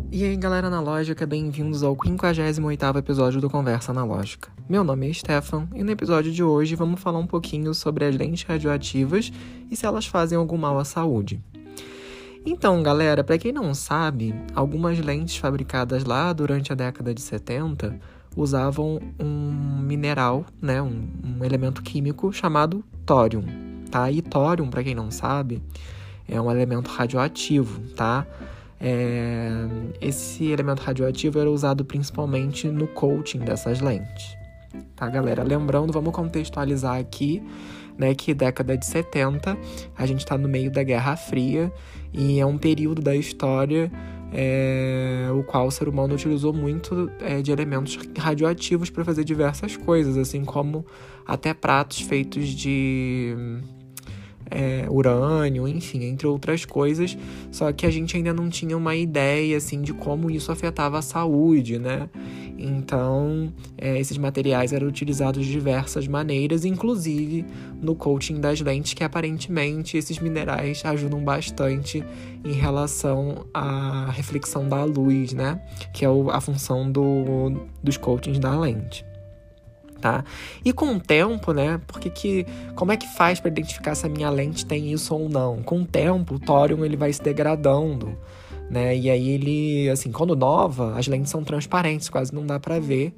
E aí, galera analógica, bem-vindos ao 58º episódio do Conversa Analógica. Meu nome é Stefan e no episódio de hoje vamos falar um pouquinho sobre as lentes radioativas e se elas fazem algum mal à saúde. Então, galera, para quem não sabe, algumas lentes fabricadas lá durante a década de 70 usavam um mineral, né, um elemento químico chamado tórium, tá? E tórium, para quem não sabe, é um elemento radioativo, tá? Esse elemento radioativo era usado principalmente no coating dessas lentes, tá, galera? Lembrando, vamos contextualizar aqui, né, que década de 70, a gente está no meio da Guerra Fria e é um período da história o qual o ser humano utilizou muito de elementos radioativos para fazer diversas coisas, assim como até pratos feitos de urânio, enfim, entre outras coisas, só que a gente ainda não tinha uma ideia, assim, de como isso afetava a saúde, né? Então, esses materiais eram utilizados de diversas maneiras, inclusive no coating das lentes, que aparentemente esses minerais ajudam bastante em relação à reflexão da luz, né? Que é a função dos coatings da lente. Tá? E com o tempo, né, como é que faz para identificar se a minha lente tem isso ou não? Com o tempo, o tórium ele vai se degradando, né, e aí ele, assim, quando nova, as lentes são transparentes, quase não dá para ver,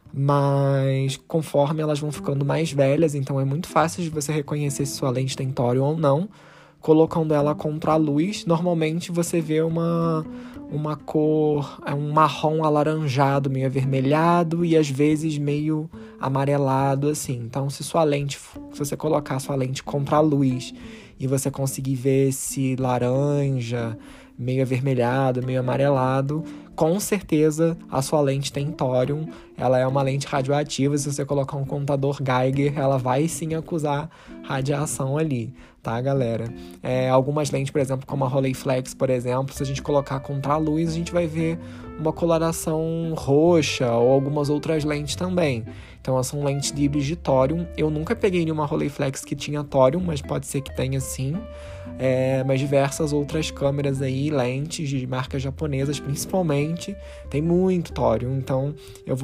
mas conforme elas vão ficando mais velhas, então é muito fácil de você reconhecer se sua lente tem tórium ou não, colocando ela contra a luz. Normalmente você vê uma cor, um marrom alaranjado, meio avermelhado e às vezes meio amarelado, assim. Então, se você colocar sua lente contra a luz e você conseguir ver esse laranja, meio avermelhado, meio amarelado, com certeza a sua lente tem tórium. Ela é uma lente radioativa. Se você colocar um contador Geiger, ela vai sim acusar radiação ali, tá, galera? Algumas lentes, por exemplo, como a Rolleiflex, por exemplo, se a gente colocar contra a luz, a gente vai ver uma coloração roxa, ou algumas outras lentes também. Então, elas são lentes livres de tórium. Eu nunca peguei nenhuma Rolleiflex que tinha tórium, mas pode ser que tenha sim. Mas diversas outras câmeras aí, lentes de marcas japonesas principalmente, tem muito tórium. Então, eu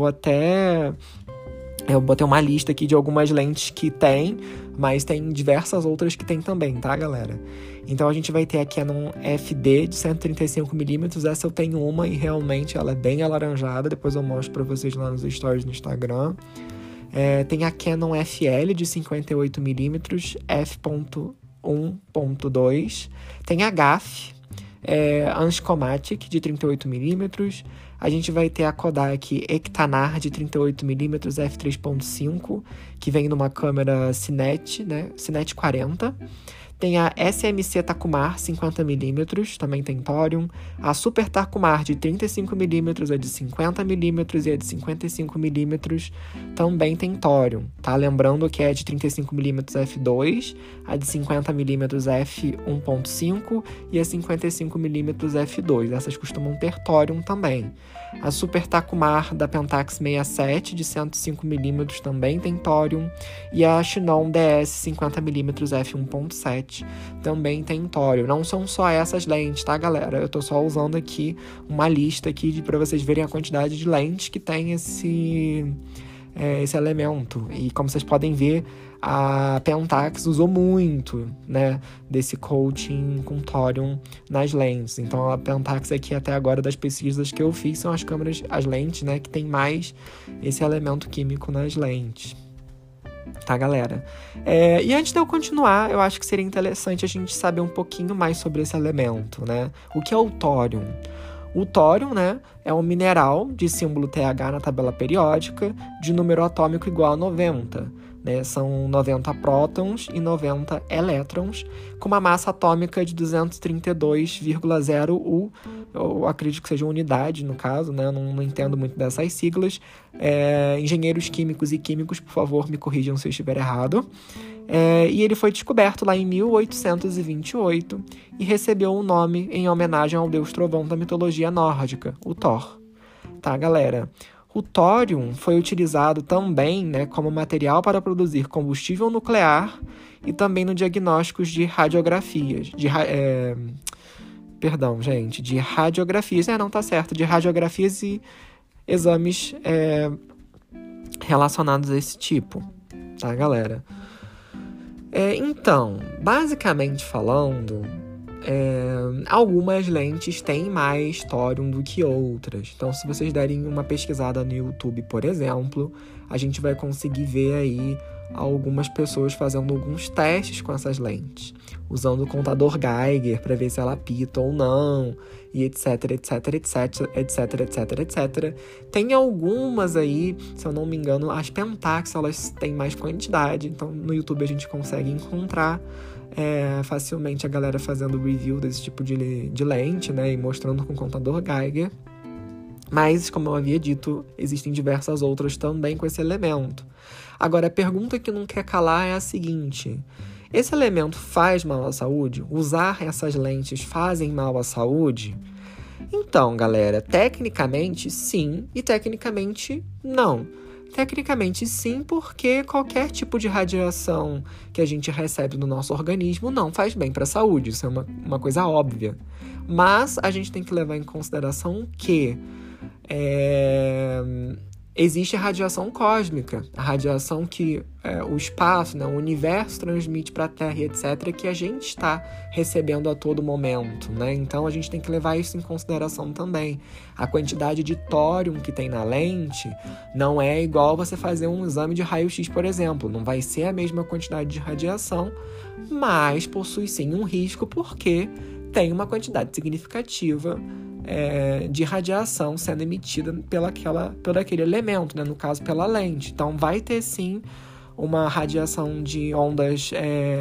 botei uma lista aqui de algumas lentes que tem, mas tem diversas outras que tem também, tá, galera? Então a gente vai ter a Canon FD de 135mm, essa eu tenho uma e realmente ela é bem alaranjada, depois eu mostro pra vocês lá nos stories no Instagram. Tem a Canon FL de 58mm, f.1.2, tem a GAF, Anchromatic de 38mm, a gente vai ter a Kodak Ektanar de 38mm f3.5, que vem numa câmera Cine, né? Cine 40. Tem a SMC Takumar 50mm, também tem tórium. A Super Takumar de 35mm, a de 50mm e a de 55mm também tem tórium, tá? Lembrando que é de 35mm f2, a de 50mm f1.5 e a 55mm f2. Essas costumam ter tórium também. A Super Takumar da Pentax 67 de 105mm também tem tórium. E a Shinnon DS 50mm f1.7 também tem tórium. Não são só essas lentes, tá, galera? Eu tô só usando aqui uma lista aqui para vocês verem a quantidade de lentes que tem esse elemento. E como vocês podem ver, a Pentax usou muito, né, desse coating com tórium nas lentes. Então a Pentax aqui até agora, das pesquisas que eu fiz, são as lentes, né, que tem mais esse elemento químico nas lentes. Tá, galera? E antes de eu continuar, eu acho que seria interessante a gente saber um pouquinho mais sobre esse elemento, né? O que é o tórium? O tórium, né, é um mineral de símbolo TH na tabela periódica, de número atômico igual a 90. Né? São 90 prótons e 90 elétrons, com uma massa atômica de 232,0 U. Eu acredito que seja unidade, no caso, né? Eu não entendo muito dessas siglas. Engenheiros químicos e químicos, por favor, me corrijam se eu estiver errado. E ele foi descoberto lá em 1828 e recebeu um nome em homenagem ao deus trovão da mitologia nórdica, o Thor. Tá, galera? O tórium foi utilizado também, né, como material para produzir combustível nuclear e também no diagnósticos de radiografias, Perdão, gente, de radiografias. Não, tá certo, de radiografias e exames relacionados a esse tipo, tá, galera? Então, basicamente falando, algumas lentes têm mais tórium do que outras. Então, se vocês derem uma pesquisada no YouTube, por exemplo, a gente vai conseguir ver aí algumas pessoas fazendo alguns testes com essas lentes, usando o contador Geiger para ver se ela apita ou não, e etc, etc, etc, etc, etc, etc. Tem algumas aí, se eu não me engano, as Pentax, elas têm mais quantidade, então no YouTube a gente consegue encontrar facilmente a galera fazendo review desse tipo de lente, né, e mostrando com o contador Geiger. Mas, como eu havia dito, existem diversas outras também com esse elemento. Agora, a pergunta que não quer calar é a seguinte: esse elemento faz mal à saúde? Usar essas lentes fazem mal à saúde? Então, galera, tecnicamente sim e tecnicamente não. Tecnicamente sim, porque qualquer tipo de radiação que a gente recebe no nosso organismo não faz bem para a saúde. Isso é uma coisa óbvia. Mas a gente tem que levar em consideração que existe a radiação cósmica, a radiação que o espaço, né, o universo transmite para a Terra e etc., que a gente está recebendo a todo momento, né? Então a gente tem que levar isso em consideração também. A quantidade de tórium que tem na lente não é igual você fazer um exame de raio-x, por exemplo. Não vai ser a mesma quantidade de radiação, mas possui sim um risco porque tem uma quantidade significativa de radiação sendo emitida por aquele elemento, né? No caso, pela lente. Então, vai ter, sim, uma radiação de ondas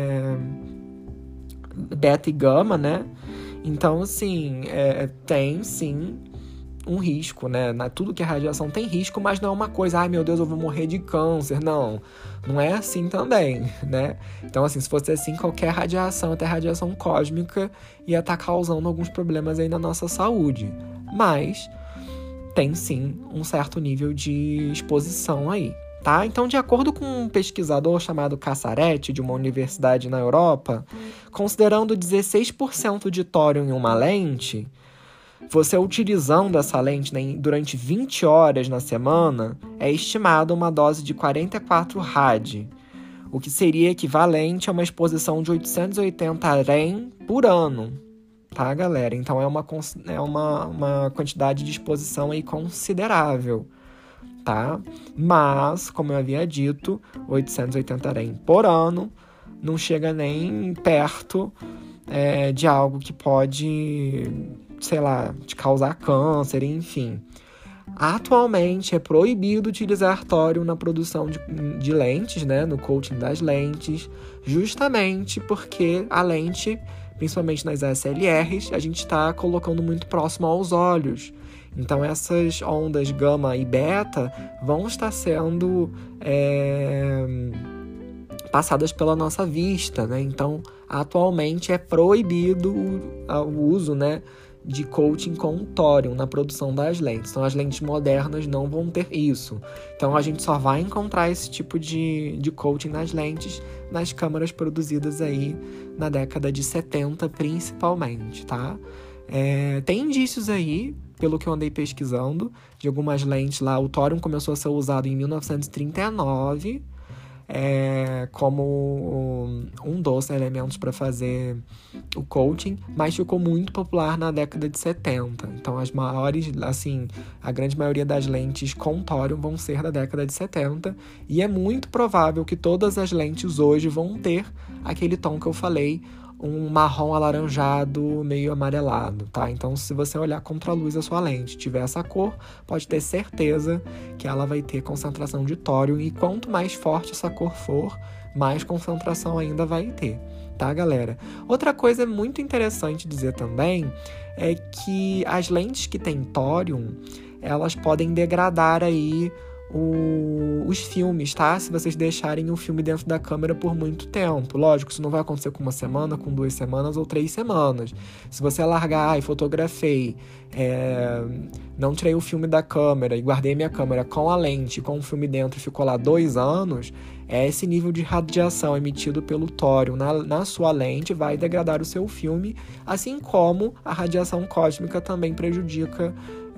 beta e gama, né? Então, assim, tem, sim, um risco, né? Tudo que é radiação tem risco, mas não é uma coisa, ai, meu Deus, eu vou morrer de câncer. Não é assim também, né? Então, assim, se fosse assim, qualquer radiação, até radiação cósmica, ia estar causando alguns problemas aí na nossa saúde. Mas tem, sim, um certo nível de exposição aí, tá? Então, de acordo com um pesquisador chamado Cassaretti, de uma universidade na Europa, considerando 16% de tórium em uma lente, você utilizando essa lente, né, durante 20 horas na semana, é estimada uma dose de 44 rad, o que seria equivalente a uma exposição de 880 rem por ano, tá, galera? Então é uma quantidade de exposição aí considerável, tá? Mas, como eu havia dito, 880 rem por ano não chega nem perto de algo que pode, sei lá, te causar câncer, enfim. Atualmente é proibido utilizar tórium na produção de lentes, né, no coating das lentes, justamente porque a lente, principalmente nas SLRs, a gente está colocando muito próximo aos olhos. Então essas ondas gama e beta vão estar sendo passadas pela nossa vista, né? Então, atualmente é proibido o uso, né, de coating com tórium na produção das lentes. Então, as lentes modernas não vão ter isso. Então, a gente só vai encontrar esse tipo de coating nas lentes nas câmeras produzidas aí na década de 70, principalmente, tá? Tem indícios aí, pelo que eu andei pesquisando, de algumas lentes lá. O tórium começou a ser usado em 1939, como um dos elementos para fazer o coating, mas ficou muito popular na década de 70. Então, as maiores, assim, a grande maioria das lentes com tórium vão ser da década de 70, e é muito provável que todas as lentes hoje vão ter aquele tom que eu falei, um marrom alaranjado, meio amarelado, tá? Então, se você olhar contra a luz a sua lente, tiver essa cor, pode ter certeza que ela vai ter concentração de tórium, e quanto mais forte essa cor for, mais concentração ainda vai ter, tá, galera? Outra coisa muito interessante dizer também é que as lentes que têm tórium, elas podem degradar aí os filmes, tá? Se vocês deixarem o filme dentro da câmera por muito tempo. Lógico, isso não vai acontecer com uma semana, com 2 semanas ou 3 semanas. Se você largar, fotografei não tirei o filme da câmera e guardei minha câmera com a lente, com o filme dentro e ficou lá 2 anos, esse nível de radiação emitido pelo tório na sua lente vai degradar o seu filme, assim como a radiação cósmica também prejudica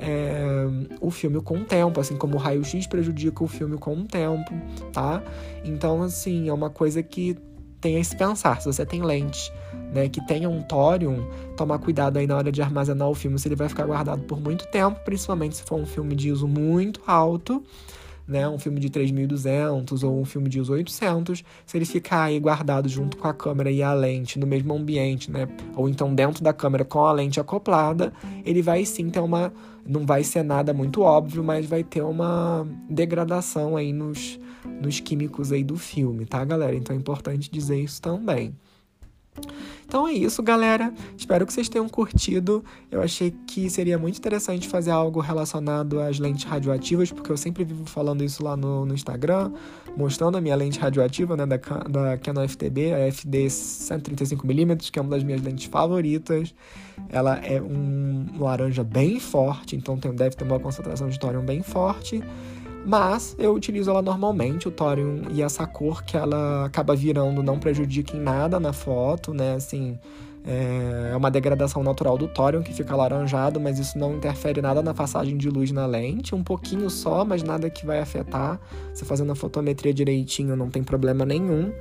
o filme com o tempo, assim como o raio-x prejudica o filme com o tempo, tá? Então, assim, é uma coisa que tem a se pensar. Se você tem lente, né, que tenha um tórium, tomar cuidado aí na hora de armazenar o filme, se ele vai ficar guardado por muito tempo, principalmente se for um filme de ISO muito alto, né, um filme de 3.200 ou um filme de ISO 800, se ele ficar aí guardado junto com a câmera e a lente no mesmo ambiente, né, ou então dentro da câmera com a lente acoplada, ele vai sim ter não vai ser nada muito óbvio, mas vai ter uma degradação aí nos químicos aí do filme, tá, galera? Então é importante dizer isso também. Então é isso, galera. Espero que vocês tenham curtido. Eu achei que seria muito interessante fazer algo relacionado às lentes radioativas, porque eu sempre vivo falando isso lá no Instagram, mostrando a minha lente radioativa, né, da Canon FTB, a FD 135mm, que é uma das minhas lentes favoritas. Ela é um laranja bem forte, então deve ter uma concentração de tórium bem forte. Mas eu utilizo ela normalmente, o tórium, e essa cor que ela acaba virando não prejudica em nada na foto, né? Assim, é uma degradação natural do tórium que fica alaranjado, mas isso não interfere nada na passagem de luz na lente, um pouquinho só, mas nada que vai afetar. Você fazendo a fotometria direitinho não tem problema nenhum.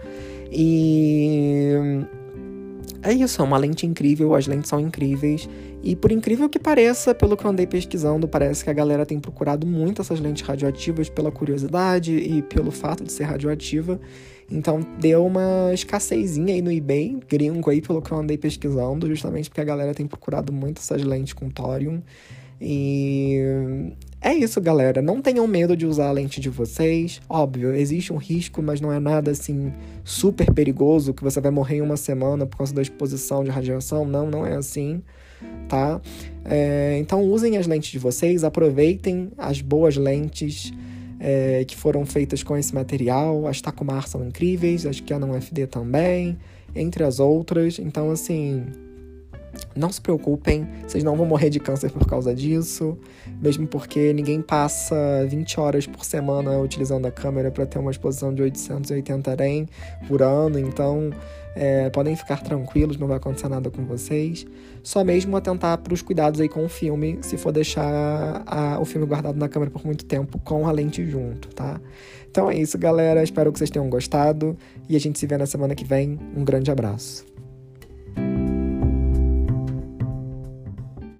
E é isso, é uma lente incrível, as lentes são incríveis. E por incrível que pareça, pelo que eu andei pesquisando, parece que a galera tem procurado muito essas lentes radioativas pela curiosidade e pelo fato de ser radioativa. Então deu uma escassezinha aí no eBay, gringo aí, pelo que eu andei pesquisando, justamente porque a galera tem procurado muito essas lentes com tórium. E é isso, galera. Não tenham medo de usar a lente de vocês. Óbvio, existe um risco, mas não é nada assim super perigoso, que você vai morrer em uma semana por causa da exposição de radiação. Não é assim, tá? Então usem as lentes de vocês, aproveitem as boas lentes que foram feitas com esse material. As Takumar são incríveis, as Canon FD também, entre as outras. Então, assim, não se preocupem, vocês não vão morrer de câncer por causa disso, mesmo porque ninguém passa 20 horas por semana utilizando a câmera para ter uma exposição de 880 REM por ano, então podem ficar tranquilos, não vai acontecer nada com vocês. Só mesmo atentar para os cuidados aí com o filme, se for deixar o filme guardado na câmera por muito tempo com a lente junto, tá? Então é isso, galera, espero que vocês tenham gostado e a gente se vê na semana que vem. Um grande abraço.